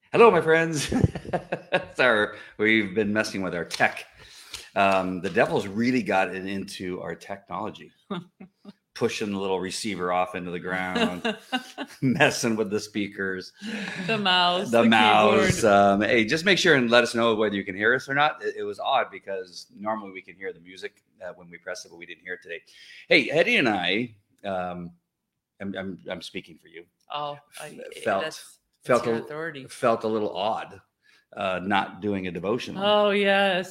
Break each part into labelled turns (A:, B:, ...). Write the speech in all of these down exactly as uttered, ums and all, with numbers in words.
A: Hello, my friends. Our, we've been messing with our tech. Um, the devil's really gotten into our technology, pushing the little receiver off into the ground, messing with the speakers,
B: the mouse,
A: the,
B: the
A: mouse.
B: keyboard.
A: Um, hey, just make sure and let us know whether you can hear us or not. It, it was odd because normally we can hear the music uh, when we press it, but we didn't hear it today. Hey, Eddie and I, um, I'm, I'm, I'm speaking for you.
B: Oh, I,
A: felt
B: that's,
A: felt
B: that's your
A: a,
B: authority.
A: felt a little odd uh, not doing a devotional.
B: Oh, yes.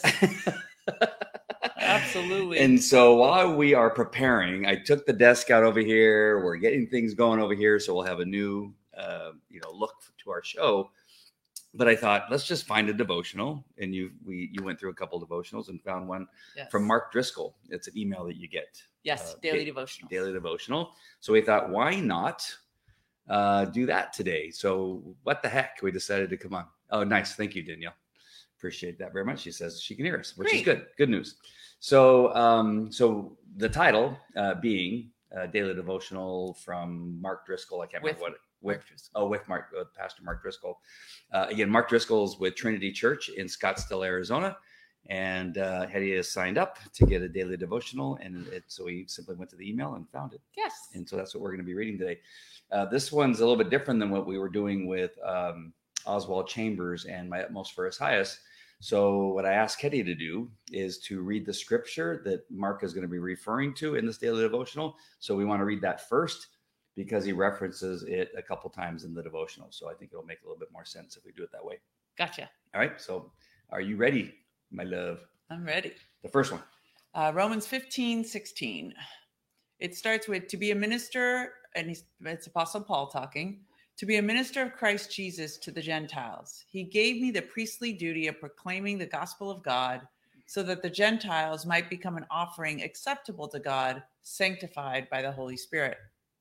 B: Absolutely.
A: And so while we are preparing, I took the desk out over here. We're getting things going over here, so we'll have a new, uh, you know, look to our show. But I thought, let's just find a devotional, and you we you went through a couple devotionals and found one
B: Yes.
A: from Mark Driscoll. It's an email that you get.
B: Yes,
A: uh,
B: daily
A: da-
B: devotional.
A: Daily devotional. So we thought, why not uh, do that today? So what the heck? We decided to come on. Oh, nice. Thank you, Danielle. Appreciate that very much. She says she can hear us, which
B: Great.
A: is good. Good news. So, um, so the title uh, being uh, Daily Devotional from Mark Driscoll. I can't
B: With
A: remember what it,
B: Mark
A: with
B: Driscoll.
A: oh with Mark with Pastor Mark Driscoll. Uh, again, Mark Driscoll's with Trinity Church in Scottsdale, Arizona, and uh, Hetty has signed up to get a daily devotional, and it, so we simply went to the email and found it.
B: Yes.
A: And so that's what we're going to be reading today. Uh, this one's a little bit different than what we were doing with um, Oswald Chambers and My Utmost for His Highest. So what I asked Hetty to do is to read the scripture that Mark is going to be referring to in this daily devotional. So we want to read that first because he references it a couple times in the devotional. So I think it'll make a little bit more sense if we do it that way.
B: Gotcha.
A: All right. So are you ready, my love?
B: I'm ready.
A: The first one.
B: Uh, Romans fifteen sixteen. It starts with, to be a minister, and he's, it's Apostle Paul talking, to be a minister of Christ Jesus to the Gentiles. He gave me the priestly duty of proclaiming the gospel of God so that the Gentiles might become an offering acceptable to God, sanctified by the Holy Spirit.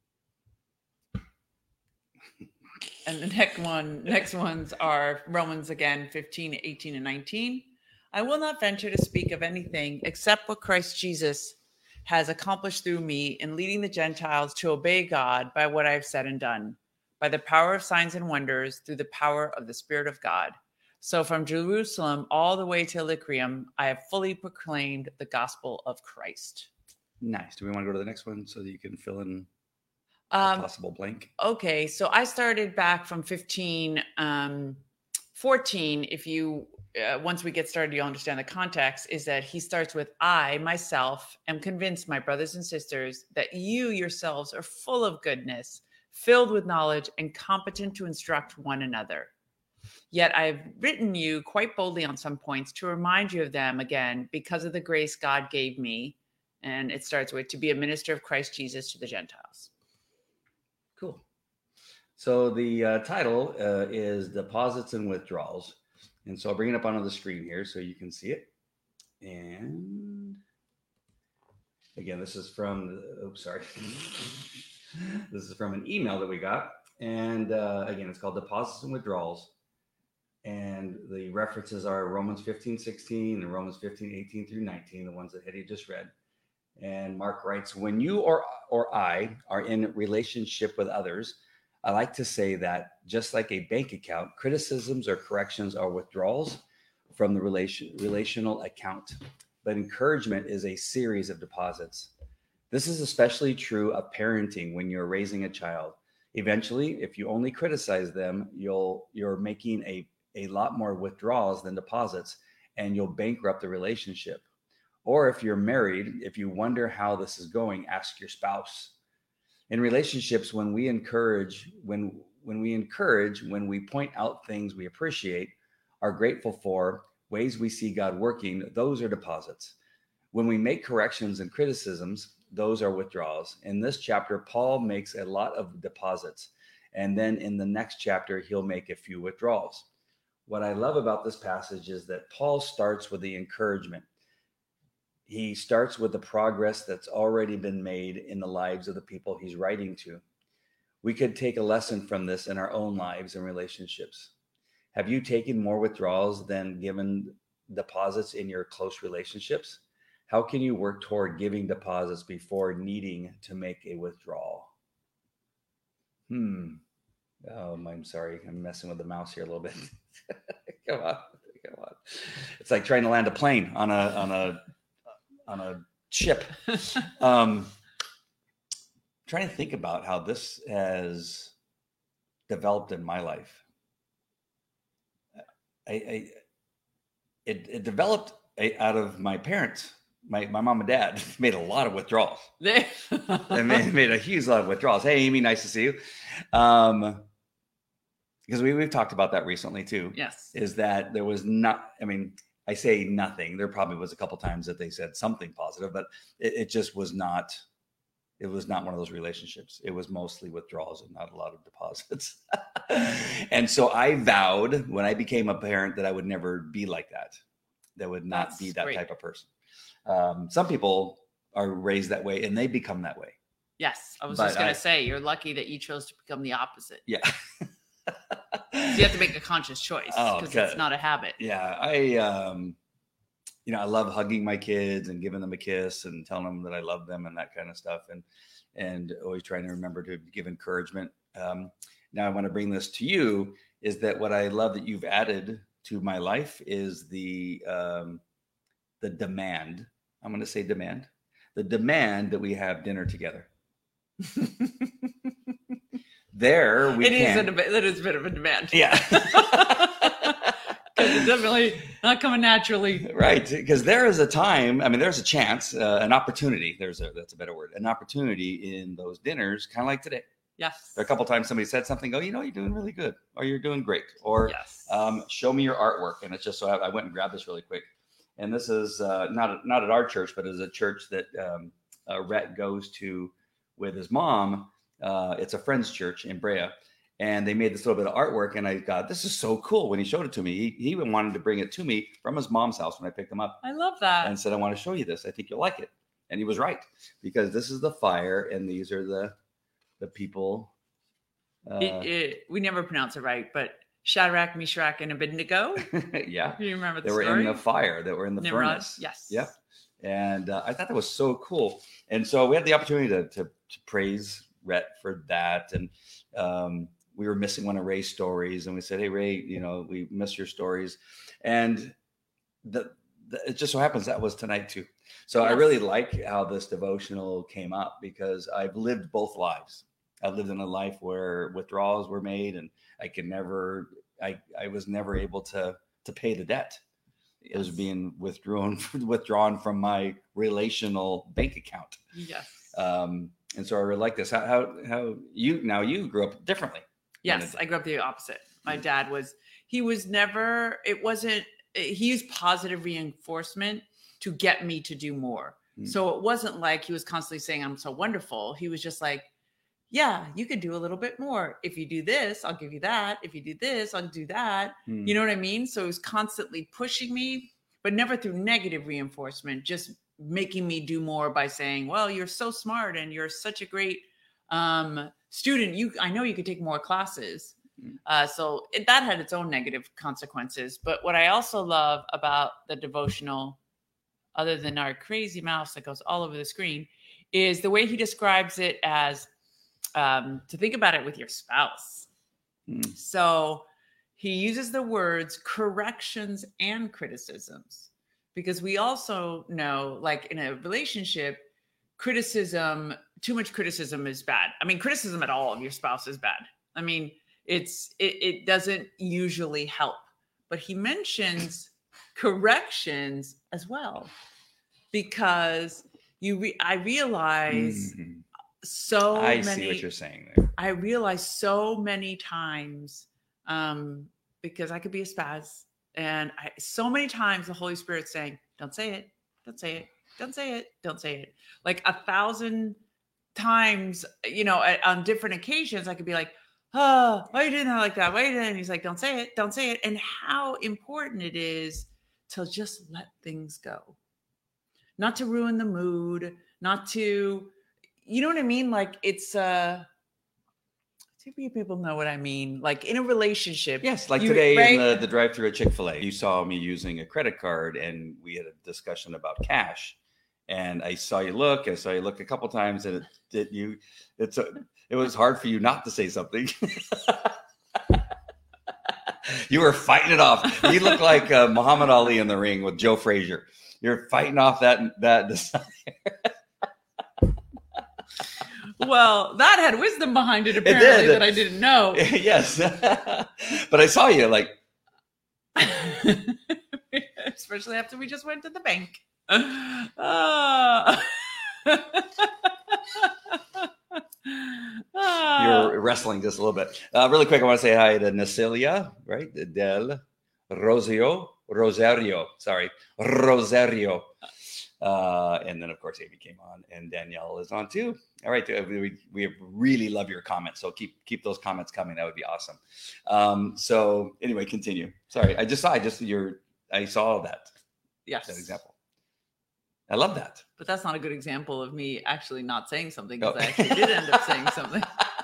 B: And the next one, next ones are Romans again, fifteen, eighteen, and nineteen. I will not venture to speak of anything except what Christ Jesus has accomplished through me in leading the Gentiles to obey God by what I have said and done, by the power of signs and wonders, through the power of the Spirit of God. So from Jerusalem all the way to Illyricum, I have fully proclaimed the gospel of Christ.
A: Nice. Do we want to go to the next one so that you can fill in
B: Um,
A: a possible blank?
B: Okay, so I started back from fifteen, um, fourteen. If you, uh, once we get started, you'll understand the context, is that he starts with, I, myself, am convinced, my brothers and sisters, that you yourselves are full of goodness, filled with knowledge, and competent to instruct one another. Yet I've written you quite boldly on some points to remind you of them again because of the grace God gave me. And it starts with, to be a minister of Christ Jesus to the Gentiles.
A: Cool. So the uh, title uh, is Deposits and Withdrawals. And so I'll bring it up onto the screen here so you can see it. And again, this is from, oops, sorry. This is from an email that we got. And uh, again, it's called Deposits and Withdrawals. And the references are Romans fifteen sixteen and Romans fifteen eighteen through nineteen, the ones that Hetty just read. And Mark writes, when you or, or I are in relationship with others, I like to say that just like a bank account, criticisms or corrections are withdrawals from the relation, relational account. But encouragement is a series of deposits. This is especially true of parenting when you're raising a child. Eventually, if you only criticize them, you'll you're making a, a lot more withdrawals than deposits, and you'll bankrupt the relationship. Or if you're married, if you wonder how this is going, ask your spouse. In relationships, when we encourage, when when we encourage, when we point out things we appreciate, are grateful for, ways we see God working, those are deposits. When we make corrections and criticisms, those are withdrawals. In this chapter, Paul makes a lot of deposits. And then in the next chapter, he'll make a few withdrawals. What I love about this passage is that Paul starts with the encouragement. He starts with the progress that's already been made in the lives of the people he's writing to. We could take a lesson from this in our own lives and relationships. Have you taken more withdrawals than given deposits in your close relationships? How can you work toward giving deposits before needing to make a withdrawal? Hmm. Um, I'm sorry. I'm messing with the mouse here a little bit. Come on. Come on. It's like trying to land a plane on a on a on a ship. Um, trying to think about how this has developed in my life. I, I it, it developed out of my parents. My my mom and dad made a lot of withdrawals. They made, made a huge lot of withdrawals. Hey, Amy, nice to see you. Um, because we, we've talked about that recently too.
B: Yes.
A: Is that there was not, I mean, I say nothing. There probably was a couple times that they said something positive, but it, it just was not, it was not one of those relationships. It was mostly withdrawals and not a lot of deposits. And so I vowed when I became a parent that I would never be like that. That would not
B: That's
A: be that
B: great.
A: type of person. Um, some people are raised that way and they become that way.
B: Yes. I was
A: But
B: just going
A: I-
B: to say, you're lucky that you chose to become the opposite.
A: Yeah.
B: So you have to make a conscious choice
A: Oh,
B: because
A: okay.
B: it's not a habit.
A: Yeah, I, um, you know, I love hugging my kids and giving them a kiss and telling them that I love them and that kind of stuff, and and always trying to remember to give encouragement. Um, now, I want to bring this to you: is that what I love that you've added to my life is the um, the demand. I'm going to say demand. The demand that we have dinner together. There we
B: It is
A: can.
B: a deba- that is a bit of a demand.
A: Yeah.
B: Because it's definitely not coming naturally.
A: Right, because there is a time. I mean, there's a chance, uh, an opportunity. There's a that's a better word. An opportunity in those dinners, kind of like today.
B: Yes.
A: There are a couple times somebody said something. Oh, you know, you're doing really good, or you're doing great, or
B: Yes.
A: um, show me your artwork. And it's just so I, I went and grabbed this really quick. And this is uh, not not at our church, but it's a church that um, uh, Rhett goes to with his mom. Uh, it's a friend's church in Brea. And they made this little bit of artwork, and I got, this is so cool. When he showed it to me, he, he even wanted to bring it to me from his mom's house when I picked him up,
B: I love that.
A: and said, I want to show you this. I think you'll like it. And he was right, because this is the fire, and these are the the people. Uh,
B: It- it- we never pronounce it right, but Shadrach, Meshach, and Abednego.
A: yeah,
B: Do you remember the
A: they were
B: story?
A: in the fire. They were in the
B: Nimrod.
A: furnace.
B: Yes.
A: Yep. And uh, I thought that was so cool. And so we had the opportunity to to, to praise Rhett for that. And um, we were missing one of Ray's stories, and we said, "Hey, Ray, you know, we miss your stories." And the, the it just so happens that was tonight too. So I
B: Yes.
A: really like how this devotional came up, because I've lived both lives. I've lived in a life where withdrawals were made, and I could never, I, I was never able to to pay the debt. It was
B: Yes.
A: being withdrawn withdrawn from my relational bank account.
B: Yes.
A: Um, and so I really like this. How, how how you now you grew up differently.
B: Yes, I grew up the opposite. My dad was, he was never, it wasn't, he used positive reinforcement to get me to do more.
A: Mm.
B: So it wasn't like he was constantly saying, I'm so wonderful. He was just like, yeah, you could do a little bit more. If you do this, I'll give you that. If you do this, I'll do that.
A: Hmm.
B: You know what I mean? So it was constantly pushing me, but never through negative reinforcement, just making me do more by saying, well, you're so smart and you're such a great um, student. You, I know you could take more classes.
A: Mm.
B: Uh, so it, that had its own negative consequences. But what I also love about the devotional, other than our crazy mouse that goes all over the screen, is the way he describes it as um, to think about it with your spouse.
A: Mm.
B: So he uses the words corrections and criticisms, because we also know, like in a relationship, criticism, too much criticism is bad. I mean, criticism at all of your spouse is bad. I mean, it's it, it doesn't usually help. But he mentions corrections as well, because you re- I realize
A: Mhm.
B: so
A: I
B: many
A: see what you're saying there.
B: I realize so many times, um, because I could be a spaz, and I, so many times the Holy Spirit's saying, don't say it, don't say it, don't say it, don't say it. Like a thousand times, you know, at, on different occasions, I could be like, oh, why are you doing that like that? Why are you doing that? And he's like, don't say it, don't say it. And how important it is to just let things go. Not to ruin the mood, not to, you know what I mean? Like it's, uh, maybe people know what I mean. Like in a relationship.
A: Yes, like
B: you-
A: today
B: right?
A: in the, the drive-through at Chick-fil-A, you saw me using a credit card, and we had a discussion about cash. And I saw you look, I saw you look a couple times, and it did you. It's a, it was hard for you not to say something. You were fighting it off. You look like uh, Muhammad Ali in the ring with Joe Frazier. You're fighting off that that desire.
B: Well, that had wisdom behind it, apparently,
A: it did.
B: that I didn't know.
A: Yes. But I saw you like.
B: Especially after we just went to the bank. Uh,
A: You're wrestling just a little bit. Uh, really quick, I want to say hi to Nasilia, right? Del Rosio, Rosario, sorry, Rosario. Uh, and then, of course, Amy came on, and Danielle is on too. All right, we, we really love your comments, so keep keep those comments coming. That would be awesome. Um, so anyway, continue. Sorry, I just saw I just your I saw that.
B: Yes,
A: that example. I love that.
B: But that's not a good example of me actually not saying something, because oh. I actually did end up saying something.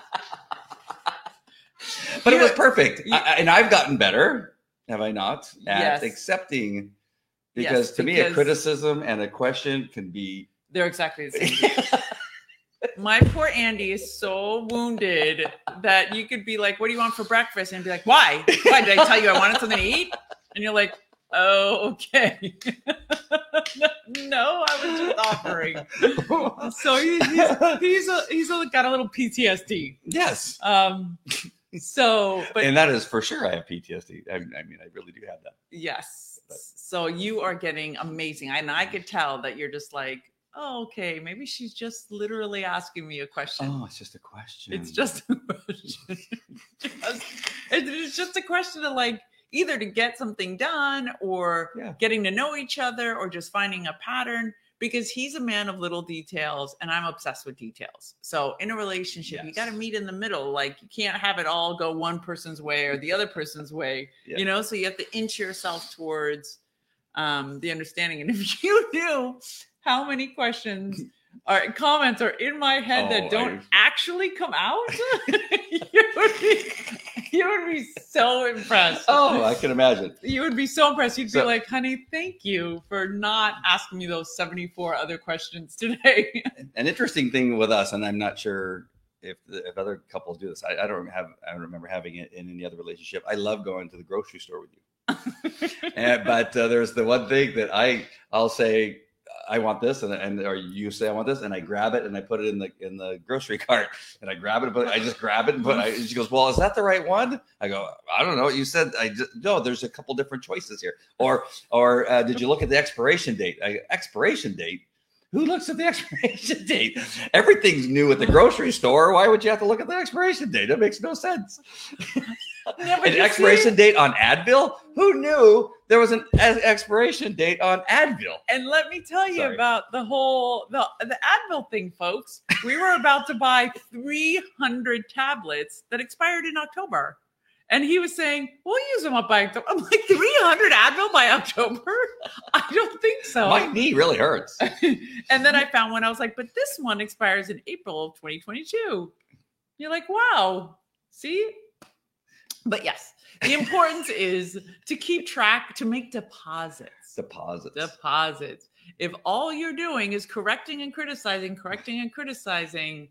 A: But it was perfect. You, I, and I've gotten better, have I not, at
B: yes.
A: accepting, because
B: yes,
A: to
B: because
A: me, a criticism and a question can be...
B: They're exactly the same. My poor Andy is so wounded that you could be like, what do you want for breakfast? And be like, why? Why? Did I tell you I wanted something to eat? And you're like, oh, okay. No, I was just offering. So he, he's he's a, he's a, got a little P T S D.
A: Yes.
B: Um. So, but
A: and that is for sure. I have P T S D. I, I mean, I really do have that.
B: Yes. But. So you are getting amazing, and I could tell that you're just like, oh, okay, maybe she's just literally asking me a question.
A: Oh, it's just a question.
B: It's just a question. just, it's just a question of like. Either to get something done or
A: yeah.
B: getting to know each other or just finding a pattern, because he's a man of little details and I'm obsessed with details. So in a relationship, yes. you got to meet in the middle. Like you can't have it all go one person's way or the other person's way, yeah. you know, so you have to inch yourself towards um, the understanding. And if you knew how many questions or comments are in my head oh, that don't I... actually come out, you would be... You would be so impressed.
A: Oh, I can imagine.
B: You would be so impressed. You'd
A: so,
B: be like, honey, thank you for not asking me those seventy-four other questions today.
A: An interesting thing with us, and I'm not sure if if other couples do this. I, I don't have. I don't remember having it in any other relationship. I love going to the grocery store with you. and, but uh, there's the one thing that I I'll say. I want this, and and or you say I want this, and I grab it and I put it in the in the grocery cart, and I grab it, but I just grab it and put. I, and she goes, "Well, is that the right one?" I go, "I don't know. You said I just, no. There's a couple different choices here. Or or uh, did you look at the expiration date? I, expiration date? Who looks at the expiration date? Everything's new at the grocery store. Why would you have to look at the expiration date? That makes no sense."
B: Yeah,
A: an expiration date on Advil? Who knew there was an expiration date on Advil?
B: And let me tell you
A: Sorry.
B: about the whole the, the Advil thing, folks. We were about to buy three hundred tablets that expired in October. And he was saying, we'll use them up by October. I'm like, three hundred Advil by October? I don't think so.
A: My knee really hurts.
B: And then I found one. I was like, but this one expires in April of twenty twenty-two. You're like, wow. See? But yes, the importance is to keep track, to make deposits.
A: Deposits.
B: Deposits. If all you're doing is correcting and criticizing, correcting and criticizing,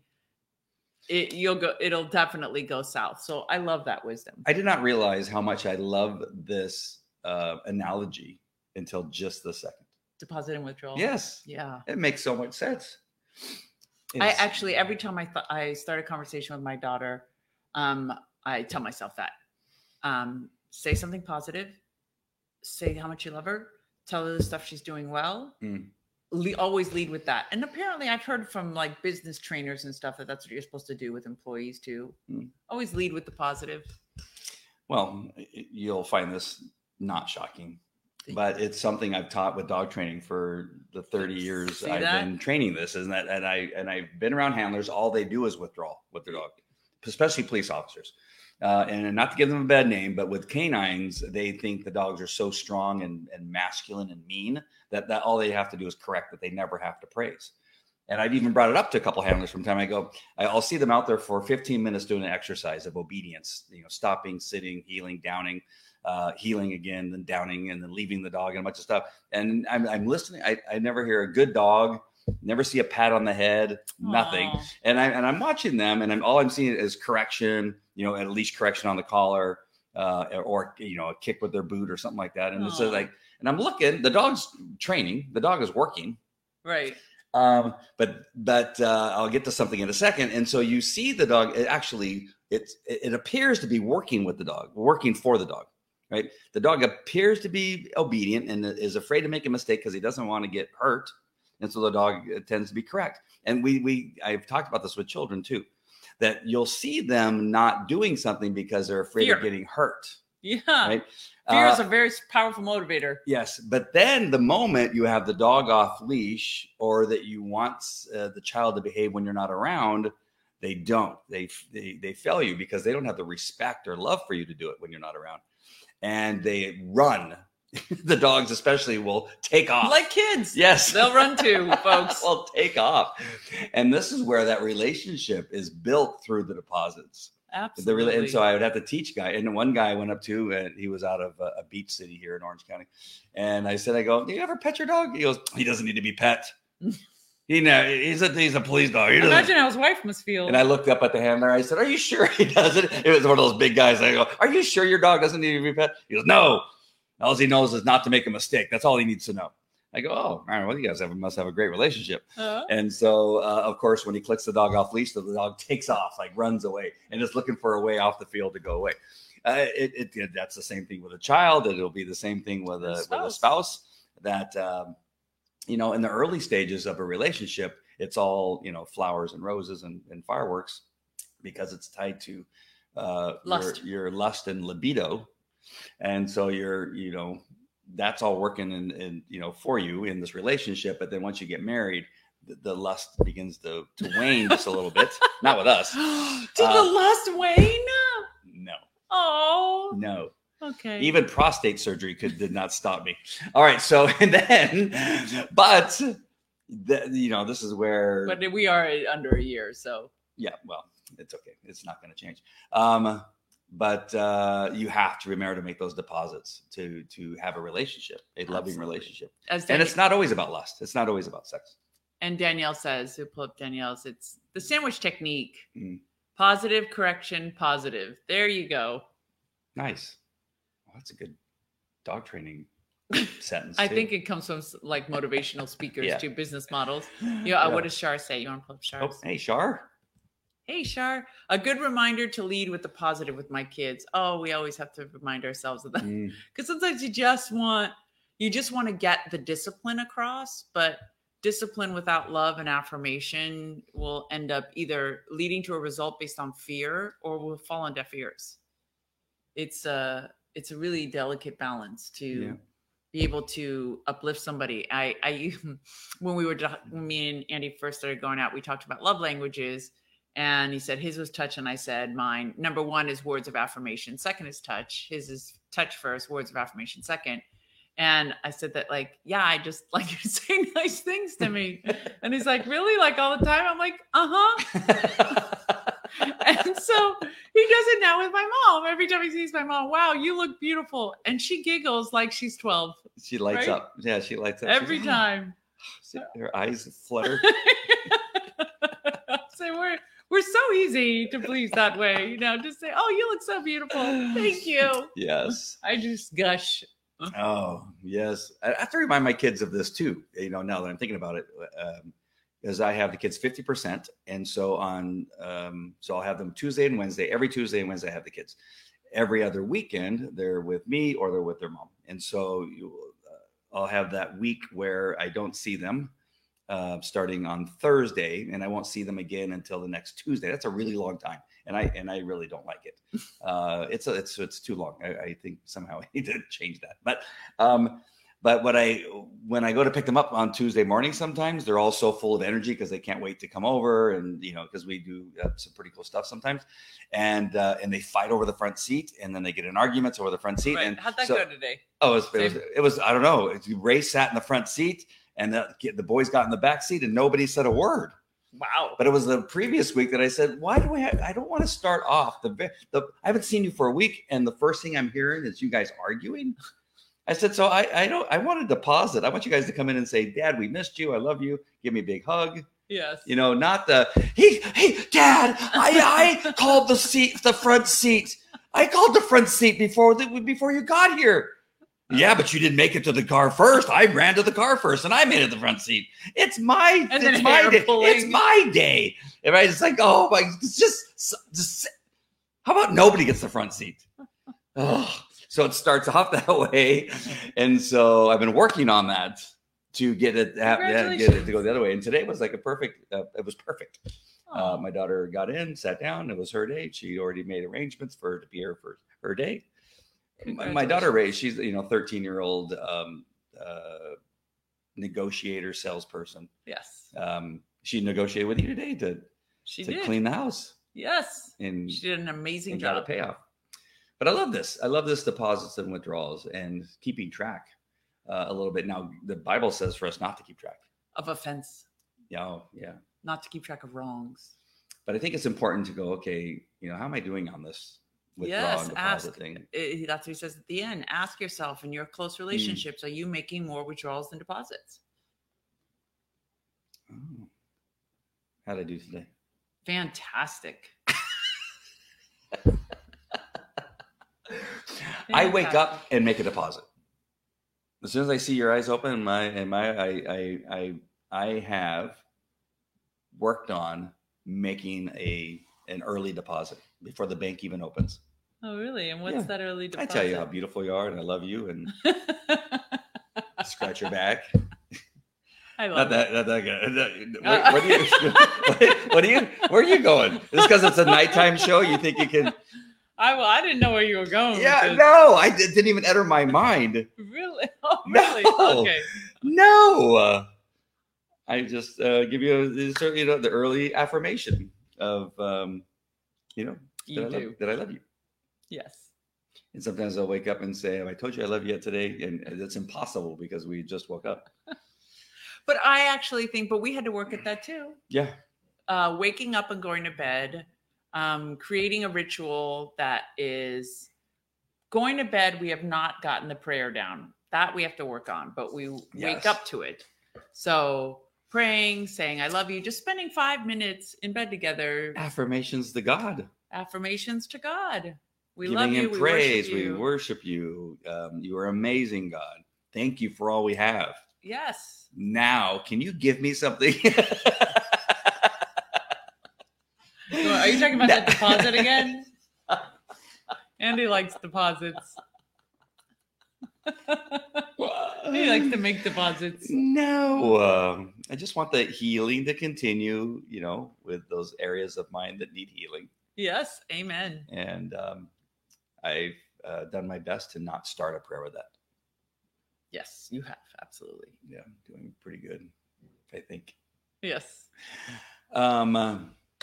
B: it you'll go. It'll definitely go south. So I love that wisdom.
A: I did not realize how much I love this uh, analogy until just the second.
B: Deposit and withdrawal.
A: Yes.
B: Yeah.
A: It makes so much sense. It's,
B: I actually, every time I th- I start a conversation with my daughter, um, I tell myself that. Um, say something positive, say how much you love her, tell her the stuff she's doing well,
A: mm.
B: Le- always lead with that. And apparently I've heard from like business trainers and stuff that that's what you're supposed to do with employees too.
A: Mm.
B: Always lead with the positive.
A: Well, you'll find this not shocking, but it's something I've taught with dog training for the thirty years
B: See
A: I've
B: that?
A: been training this, isn't that? And I, and I've been around handlers. All they do is withdraw with their dog, especially police officers. Uh, and not to give them a bad name, but with canines, they think the dogs are so strong and, and masculine and mean that, that all they have to do is correct, that they never have to praise. And I've even brought it up to a couple handlers from time I go, I'll see them out there for fifteen minutes doing an exercise of obedience, you know, stopping, sitting, heeling, downing. uh, healing again, then downing, and then leaving the dog, and a bunch of stuff. And I'm, I'm listening. I, I never hear a good dog, never see a pat on the head, nothing.
B: Aw.
A: And I and I'm watching them, and I'm all I'm seeing is correction. You know, at least correction on the collar, uh, or you know, a kick with their boot or something like that. And it's
B: Aw.
A: like, and I'm looking. The dog's training. The dog is working.
B: Right.
A: Um, but but uh, I'll get to something in a second. And so you see the dog. It actually, it's it appears to be working with the dog, working for the dog. Right. The dog appears to be obedient and is afraid to make a mistake because he doesn't want to get hurt. And so the dog tends to be correct. And we we I've talked about this with children too, that you'll see them not doing something because they're afraid
B: Fear.
A: of getting hurt.
B: Yeah.
A: Right.
B: Fear
A: Uh,
B: is a very powerful motivator.
A: Yes, but then the moment you have the dog off leash, or that you want uh, the child to behave when you're not around, they don't. They, they they fail you because they don't have the respect or love for you to do it when you're not around, and they run. The dogs, especially, will take off
B: Like kids.
A: Yes,
B: They'll run too, folks.
A: will take off, and this is where that relationship is built through the deposits. The
B: Absolutely.
A: really, and so I would have to teach guy. And one guy I went up to, and he was out of a, a beach city here in Orange County. And I said, I go, do you ever pet your dog? He goes, he doesn't need to be pet. He know he's a he's a police dog. He doesn't.
B: Imagine how his wife must feel.
A: And I looked up at the handler. I said, are you sure he doesn't? It was one of those big guys. I go, are you sure your dog doesn't need to be pet? He goes, no. All he knows is not to make a mistake. That's all he needs to know. I go, oh, all right, well, you guys have, must have a great relationship.
B: Uh,
A: And so, uh, of course, when he clicks the dog off leash, the dog takes off, like runs away, and is looking for a way off the field to go away. Uh, it, it, it that's the same thing with a child. It'll be the same thing with a,
B: A
A: with a
B: spouse.
A: spouse. That um, you know, in the early stages of a relationship, it's all you know, flowers and roses and, and fireworks, because it's tied to uh,
B: Lust.
A: your, your lust and libido, and so you're you know. That's all working in, in, you know, for you in this relationship. But then once you get married, the, the lust begins to, to wane just a little bit. Not with us.
B: Did
A: Uh,
B: the lust wane?
A: No,
B: Oh,
A: no.
B: okay.
A: Even prostate surgery could did not stop me. All right. So, and then, but, the, you know, this is where.
B: but we are under a year, so.
A: Yeah, well, it's okay. It's not going to change. Um, But uh, you have to remember to make those deposits to to have a relationship, a loving
B: Absolutely.
A: relationship.
B: As
A: And
B: Danielle,
A: it's not always about lust. It's not always about sex.
B: and Danielle says, who pull up Danielle's, it's the sandwich technique.
A: Mm.
B: Positive, correction, positive. There you go.
A: Nice. Well, that's a good dog training sentence.
B: I
A: too.
B: think it comes from like motivational speakers
A: Yeah.
B: to business models. You know, uh,
A: Yeah.
B: what does Shar say? You want to pull up
A: Oh,
B: Shar's?
A: hey, Shar.
B: Hey, Shar. A good reminder to lead with the positive with my kids. Oh, we always have to remind ourselves of that.
A: Mm,
B: Because sometimes you just want you just want to get the discipline across, but discipline without love and affirmation will end up either leading to a result based on fear or will fall on deaf ears. It's a it's a really delicate balance to
A: Yeah.
B: be able to uplift somebody. I I when we were when me and Andy first started going out, we talked about love languages. And he said his was touch, and I said mine. Number one is words of affirmation. Second is touch. His is touch first, words of affirmation second. And I said that, like, yeah, I just like you to say nice things to me. And he's like, really? Like all the time? I'm like, uh-huh. And so he does it now with my mom. Every time he sees my mom, wow, you look beautiful. And she giggles like she's twelve.
A: She lights
B: Right?
A: up. Yeah, she lights up.
B: Every
A: She's-
B: time.
A: Her eyes flutter.
B: So we're we're so easy to please that way, you know. Just say, "Oh, you look so beautiful. Thank you."
A: Yes.
B: I just gush.
A: Oh, yes. I have to remind my kids of this too. You know, now that I'm thinking about it, um, because I have the kids fifty percent, and so on. Um, so I'll have them Tuesday and Wednesday. Every Tuesday and Wednesday, I have the kids. Every other weekend, they're with me or they're with their mom, and so you, uh, I'll have that week where I don't see them. Uh, starting on Thursday, and I won't see them again until the next Tuesday. That's a really long time, and I and I really don't like it. Uh, it's a, it's it's too long. I, I think somehow I need to change that. But um, but what I when I go to pick them up on Tuesday morning, sometimes they're all so full of energy because they can't wait to come over, and you know because we do uh, some pretty cool stuff sometimes, and uh, and they fight over the front seat, and then they get in arguments over the front seat.
B: Right.
A: And
B: How'd that
A: so-
B: go today?
A: Oh, it was, it was, it was, I don't know. Ray sat in the front seat and the, the boys got in the back seat and nobody said a word.
B: Wow.
A: But it was the previous week that I said, why do I have, I don't want to start off the, the, I haven't seen you for a week. And the first thing I'm hearing is you guys arguing. I said, so I, I don't, I want a deposit. I want you guys to come in and say, Dad, we missed you. I love you. Give me a big hug.
B: Yes.
A: You know, not the, hey, hey, Dad, I, I called the seat, the front seat. I called the front seat before the, before you got here. Yeah, but you didn't make it to the car first. I ran to the car first, and I made it the front seat. It's my,
B: And
A: it's
B: then
A: my
B: hair
A: day.
B: pulling.
A: It's my day. And I just like, oh my, it's just, just, how about nobody gets the front seat? Oh, so it starts off that way, and so I've been working on that to get it, have, yeah, get it to go the other way. And today was like a perfect. Uh, it was perfect. Uh, my daughter got in, sat down. It was her day. She already made arrangements for her to be here for her day. My, my daughter Ray, she's you know thirteen year old um, uh, negotiator, salesperson.
B: Yes.
A: Um, she negotiated with you today to
B: She
A: to
B: did.
A: clean the house,
B: Yes.
A: and
B: She did an amazing
A: and got a
B: job.
A: payoff. But I love this. I love this deposits and withdrawals and keeping track uh, a little bit. Now the Bible says for us not to keep track.
B: Of offense,
A: Yeah, oh, yeah.
B: not to keep track of wrongs.
A: But I think it's important to go. Okay, you know, how am I doing on this withdrawal
B: Yes,
A: and deposit
B: ask.
A: thing?
B: Eh, That's what he says at the end. Ask yourself in your close relationships, are you making more withdrawals than deposits?
A: Oh. How did I do today?
B: Fantastic.
A: I wake up and make a deposit. As soon as I see your eyes open, and my and my I I I I have worked on making a an early deposit before the bank even opens.
B: Oh, really? And what's
A: Yeah.
B: that early
A: I
B: deposit?
A: tell you how beautiful you are, and I love you, and scratch your back.
B: I
A: Not
B: love it.
A: that, not that good. That- What, what, do you, what, what do you? Where are you going? Just because it's a nighttime show, you think you can?
B: I well, I didn't know where you were going. with
A: Yeah,
B: this.
A: no, I did, didn't even enter my mind.
B: Really? Oh,
A: No.
B: really? Okay.
A: No, uh, I just uh, give you, a, you know, the early affirmation of, um, you know, that
B: You
A: I, love,
B: do.
A: that I love you.
B: Yes.
A: And sometimes I'll wake up and say, "Have I told you I love you yet today?" And it's impossible because we just woke up.
B: But I actually think, but we had to work at that too.
A: Yeah,
B: Uh, waking up and going to bed, um, creating a ritual that is going to bed. We have not gotten the prayer down. That we have to work on, but we
A: Yes.
B: wake up to it. So praying, saying, I love you, just spending five minutes in bed together.
A: affirmations to God.
B: Affirmations to God. We
A: Giving
B: love you.
A: Him
B: We
A: praise.
B: worship you.
A: We worship you. Um, you are amazing, God. Thank you for all we have.
B: Yes.
A: Now, can you give me something?
B: So are you talking about that deposit again? Andy likes deposits. He likes to make deposits.
A: No, um, I just want the healing to continue, you know, with those areas of mine that need healing.
B: Yes. Amen.
A: And um, I've uh, done my best to not start a prayer with that.
B: Yes, you have. Absolutely.
A: Yeah, I'm doing pretty good, I think.
B: Yes.
A: Um, uh,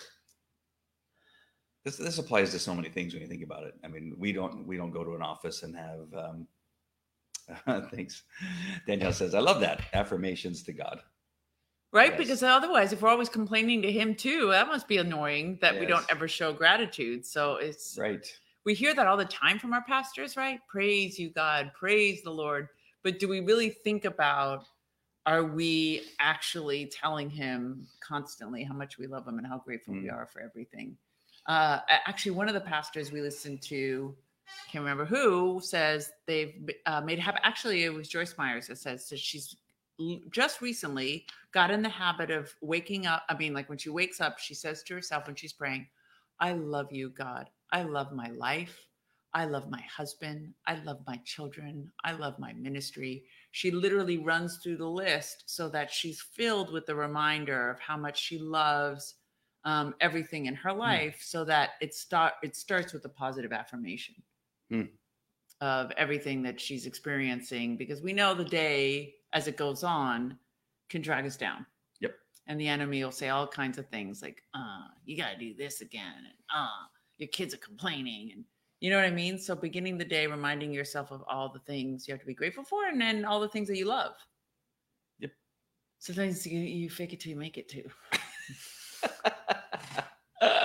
A: this this applies to so many things when you think about it. I mean, we don't we don't go to an office and have um, things. Danielle says, "I love that affirmations to God."
B: Right?
A: Yes.
B: Because otherwise, if we're always complaining to him too, that must be annoying that we
A: Yes.
B: don't ever show gratitude. So it's,
A: Right.
B: we hear that all the time from our pastors, right? Praise you, God, praise the Lord. But do we really think about, are we actually telling him constantly how much we love him and how grateful we
A: Mm.
B: are for everything? Uh, a- actually, one of the pastors we listened to, can't remember who, says they've uh, made a habit. Actually, it was Joyce Myers that says that she's l- just recently got in the habit of waking up. I mean, like when she wakes up, she says to herself when she's praying, I love you, God. I love my life. I love my husband. I love my children. I love my ministry. She literally runs through the list so that she's filled with the reminder of how much she loves um, everything in her life, so that it start it starts with a positive affirmation
A: Hmm.
B: of everything that she's experiencing, because we know the day as it goes on can drag us down.
A: Yep.
B: And the enemy will say all kinds of things like, uh, you got to do this again. And, uh, your kids are complaining. And you know what I mean? So beginning the day, reminding yourself of all the things you have to be grateful for, and then all the things that you love.
A: Yep.
B: Sometimes you, you fake it till you make it too.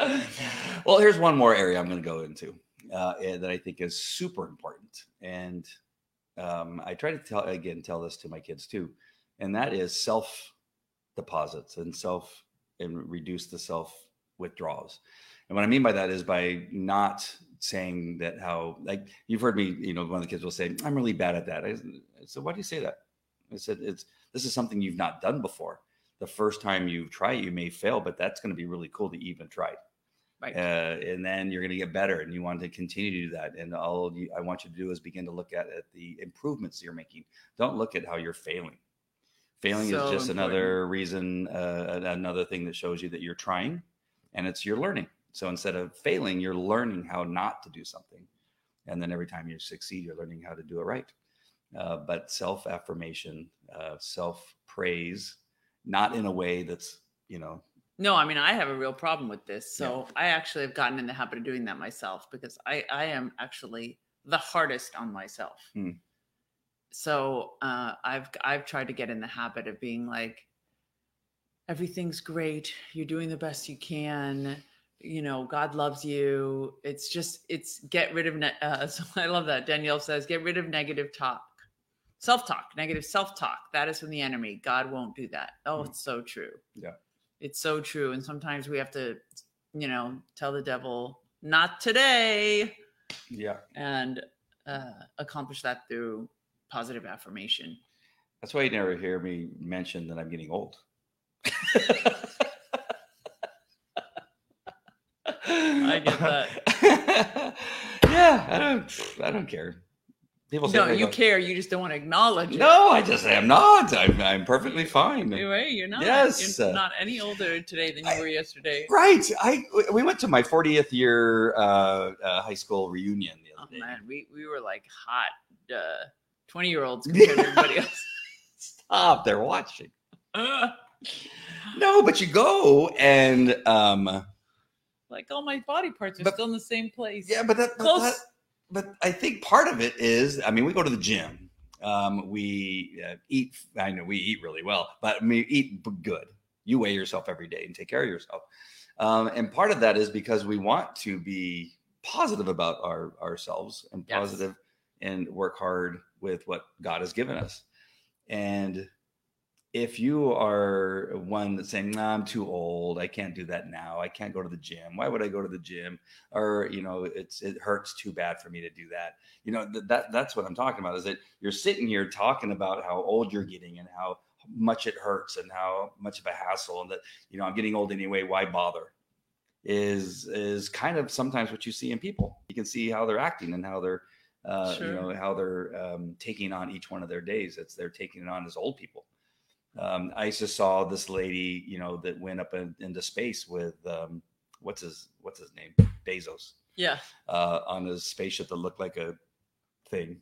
A: Well, here's one more area I'm going to go into uh, that I think is super important. And um, I try to tell, again, tell this to my kids too. And that is self deposits and self and reduce the self withdrawals. And what I mean by that is by not saying that how, like you've heard me, you know, one of the kids will say, I'm really bad at that. I, I said, why do you say that? I said, it's, this is something you've not done before. The first time you try it, you may fail, but that's going to be really cool to even try it.
B: Right.
A: Uh, and then you're going to get better and you want to continue to do that. And all you, I want you to do is begin to look at, at the improvements you're making. Don't look at how you're failing. Failing so is just important. Another reason, uh, another thing that shows you that you're trying and it's you're learning. So instead of failing, you're learning how not to do something. And then every time you succeed, you're learning how to do it right. Uh, but self-affirmation, uh, self-praise, not in a way that's, you know.
B: No, I mean, I have a real problem with this. So yeah. I actually have gotten in the habit of doing that myself because I, I am actually the hardest on myself. Hmm. So uh, I've I've tried to get in the habit of being like, everything's great. You're doing the best you can. You know, God loves you. It's just, it's get rid of, ne- uh, so I love that. Danielle says, get rid of negative talk, self-talk, negative self-talk. That is from the enemy. God won't do that. Oh, mm. It's so true.
A: Yeah.
B: It's so true. And sometimes we have to, you know, tell the devil, not today.
A: Yeah.
B: And uh, accomplish that through positive affirmation.
A: That's why you never hear me mention that I'm getting old.
B: I get that.
A: Yeah, I don't. I don't care. People say
B: no, you go, care. You just don't want to acknowledge it.
A: No, I just am not. I'm. I'm perfectly fine.
B: Anyway, you're not.
A: Yes,
B: you're not any older today than you I, were yesterday.
A: Right. I. We went to my fortieth year uh, uh, high school reunion the other
B: oh,
A: day.
B: Man, we we were like hot uh, twenty year olds compared to everybody else.
A: Stop! They're watching. Uh, no, but you go and. um
B: Like all my body parts are
A: but,
B: still in the same place.
A: Yeah, but that,
B: Close.
A: That, but I think part of it is, I mean, we go to the gym. Um, we uh, eat. I know we eat really well, but we eat good. You weigh yourself every day and take care of yourself. Um, and part of that is because we want to be positive about our ourselves and positive yes. and work hard with what God has given us. And if you are one that's saying, nah, I'm too old, I can't do that now, I can't go to the gym, why would I go to the gym? Or, you know, it's it hurts too bad for me to do that. You know, th- that that's what I'm talking about, is that you're sitting here talking about how old you're getting and how much it hurts and how much of a hassle, and that, you know, I'm getting old anyway, why bother? Is is kind of sometimes what you see in people. You can see how they're acting and how they're, uh, sure. you know, how they're um, taking on each one of their days. It's they're taking it on as old people. Um, I just saw this lady, you know, that went up in, into space with um, what's his what's his name, Bezos.
B: Yeah.
A: Uh, on his spaceship that looked like a thing.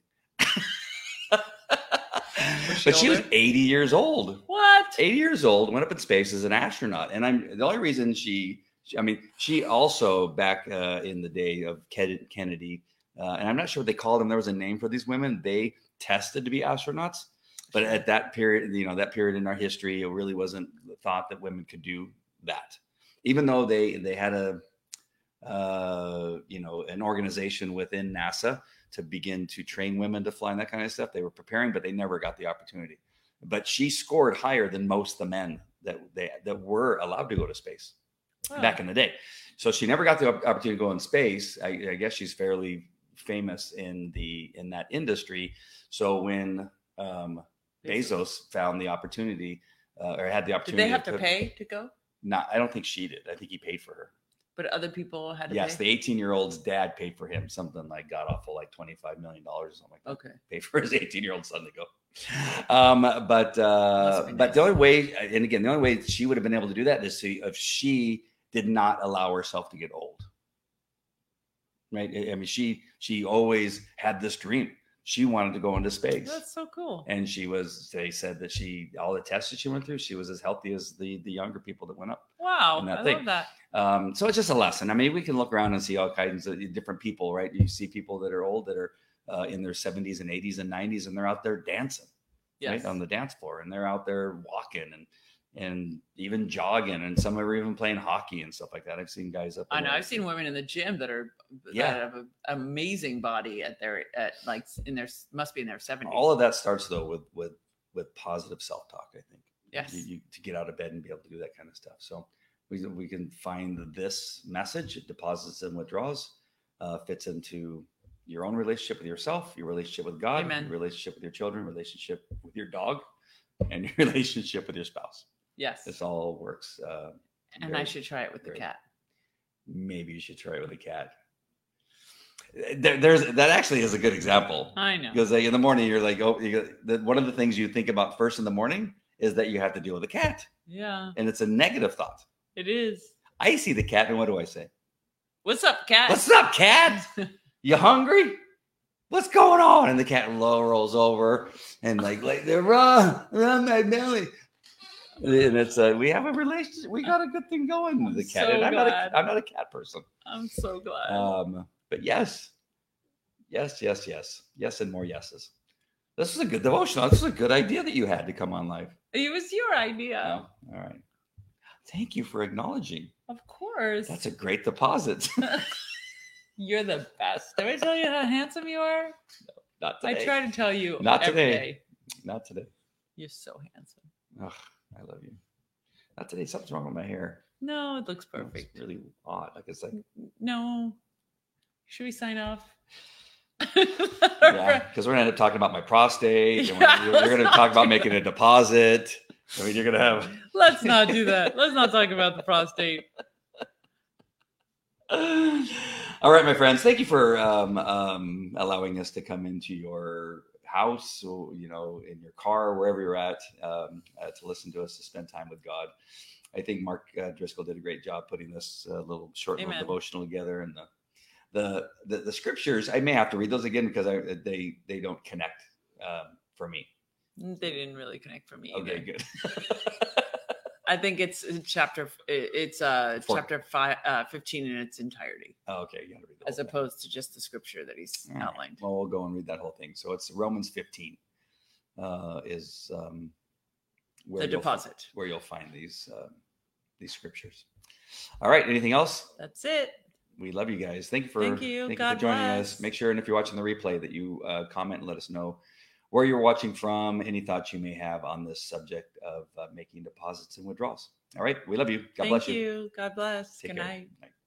A: But she was eighty years old.
B: What?
A: eighty years old, went up in space as an astronaut, and I'm the only reason she, she I mean, she also back uh, in the day of Kennedy, uh, and I'm not sure what they called them. There was a name for these women. They tested to be astronauts. But at that period, you know, that period in our history, it really wasn't thought that women could do that, even though they they had a, uh, you know, an organization within NASA to begin to train women to fly and that kind of stuff. They were preparing, but they never got the opportunity. But she scored higher than most of the men that they that were allowed to go to space wow. back in the day. So she never got the opportunity to go in space. I, I guess she's fairly famous in the in that industry. So when um, Bezos found the opportunity, uh, or had the opportunity.
B: Did they have
A: to,
B: to pay to go?
A: No, I don't think she did. I think he paid for her.
B: But other people had to
A: yes,
B: pay?
A: the eighteen-year-old's dad paid for him something like god awful, like twenty-five million dollars or something like that.
B: Okay.
A: Paid for his eighteen-year-old son to go. Um, but uh, nice. But the only way, and again, the only way she would have been able to do that is see if she did not allow herself to get old. Right? I mean, she she always had this dream. She wanted to go into space.
B: That's so cool.
A: And she was, they said that she, all the tests that she went through, she was as healthy as the, the younger people that went up.
B: Wow. I thing. love that.
A: Um, so it's just a lesson. I mean, we can look around and see all kinds of different people, right? You see people that are old that are uh, in their seventies and eighties and nineties, and they're out there dancing yes. right, on the dance floor, and they're out there walking and and even jogging, and some are even playing hockey and stuff like that. I've seen guys up.
B: I know. I've seen women in the gym that are
A: Yeah.
B: that have an amazing body at their at like in their must be in their seventies.
A: All of that starts though with with with positive self-talk, I think.
B: Yes.
A: You, you, to get out of bed and be able to do that kind of stuff. So we we can find this message, deposits and withdrawals, uh, fits into your own relationship with yourself, your relationship with God,
B: Amen.
A: your relationship with your children, relationship with your dog, and your relationship with your spouse.
B: Yes.
A: This all works. Uh,
B: and
A: very,
B: I should try it with
A: very,
B: the cat.
A: Maybe you should try it with a cat. There, there's that actually is a good example.
B: I know.
A: Because like in the morning, you're like, oh, you, the, one of the things you think about first in the morning is that you have to deal with a cat.
B: Yeah.
A: And it's a negative thought.
B: It is.
A: I see the cat, and what do I say?
B: What's up, cat?
A: What's up, cat? You hungry? What's going on? And the cat low rolls over and like, like they're run, run my belly. And it's uh, we have a relationship. We got a good thing going with the cat.
B: So
A: and I'm not,
B: glad.
A: a, I'm not a cat person.
B: I'm so glad.
A: Um, but yes, yes, yes, yes, yes, and more yeses. This is a good devotional. This is a good idea that you had to come on live.
B: It was your idea.
A: Oh, all right. Thank you for acknowledging.
B: Of course.
A: That's a great deposit.
B: You're the best. Did I tell you how handsome you are?
A: Not today.
B: I try to tell you
A: Not
B: every
A: today.
B: day.
A: Not today.
B: You're so handsome.
A: Ugh, I love you. Not today. Something's wrong with my hair.
B: No, it looks
A: Oh,
B: perfect.
A: It's really odd. Like it's like
B: No. Should we sign off?
A: yeah, because we're gonna end up talking about my prostate. And
B: Yeah,
A: we're, you're, you're gonna
B: let's
A: talk
B: not
A: about
B: do
A: making a deposit. I mean, you're gonna have.
B: Let's not do that. Let's not talk about the prostate.
A: All right, my friends. Thank you for um, um, allowing us to come into your house, or, you know, in your car, wherever you're at, um, uh, to listen to us, to spend time with God. I think Mark uh, Driscoll did a great job putting this uh, little short little
B: Amen.
A: devotional together, and the, the the the scriptures. I may have to read those again because I they they don't connect um, for me.
B: They didn't really connect for me.
A: Okay,
B: either.
A: good.
B: I think it's chapter. It's uh
A: Four.
B: chapter five, uh, fifteen in its entirety,
A: Oh, okay, you got to read the
B: as
A: whole thing.
B: opposed to just the scripture that he's
A: All right.
B: outlined.
A: Well, we'll go and read that whole thing. So it's Romans fifteen uh, is um, where
B: The
A: you'll fi-
B: deposit.
A: where you'll find these uh, these scriptures. All right. Anything else?
B: That's it.
A: We love you guys. Thank you for
B: Thank you.
A: Thank
B: God
A: you for joining
B: bless.
A: us. Make sure, and if you're watching the replay, that you uh, comment and let us know where you're watching from. Any thoughts you may have on this subject of uh, making deposits and withdrawals. All right. We love you. God
B: Thank
A: bless you.
B: you. God bless.
A: Take
B: Good
A: care.
B: night.
A: Night.